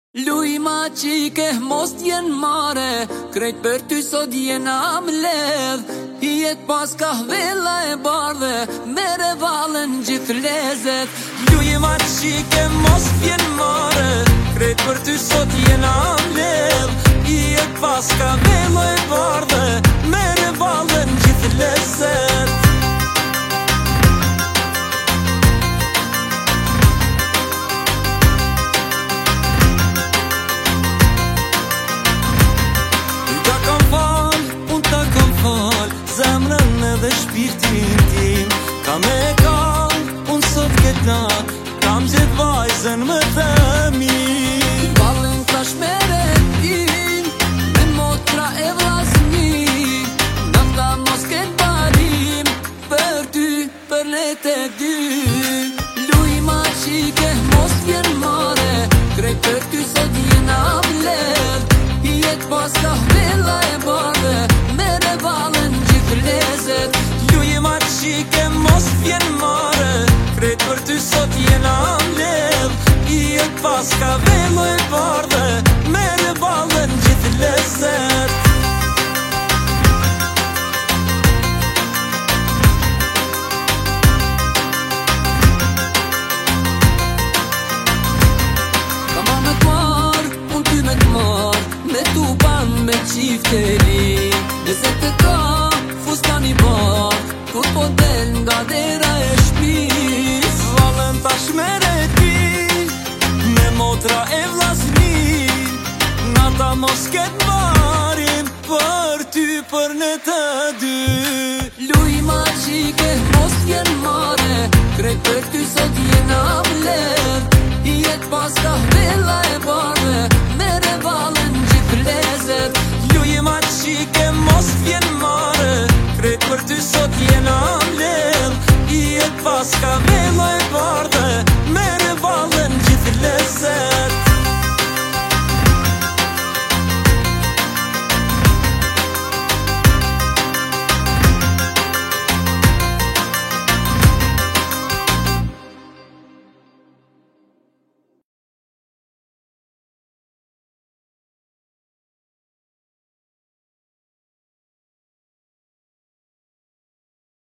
Luj ma qike, mos t'jen mare, krejt për ty sot jena mledh. Jet pas ka vella e bardhe, mere valen gjithë lezet. Luj ma qike, mos t'jen mare, krejt për ty sot jena mledh. Jet pas ka vella e bardhe, mere valen gjithë lezet. Zemrën edhe shpirtin tim Kam e kam, unë sot këtë nat Kam gjithë vajzën më themi Ballin tash mere tin Me motra e vlasni Nafta mos këtë barim Për ty, për ne të dy Luj ma qike, mos t'jen mare Krejt për ty sot jena vledh Jet pas ka vella e bardhe Mere valen lezet. Luj ma qike, mos t'jen mare Krejt për ty sot jena mledh Jet pas ka vella e bardhe Mere valen gjithë lezet. Kama me t'mar, unë ty me t'mar Me tu ban me qifte li Nëse të ka fustani bak Kur po del nga dera e shpis Valen tash mere ti Me motra e vlasni Nata mos ket marim Për ty, për ne të dy Luj ma qike, mos t'jen mare Krejt për ty sot jena mledh Jet pas ka vella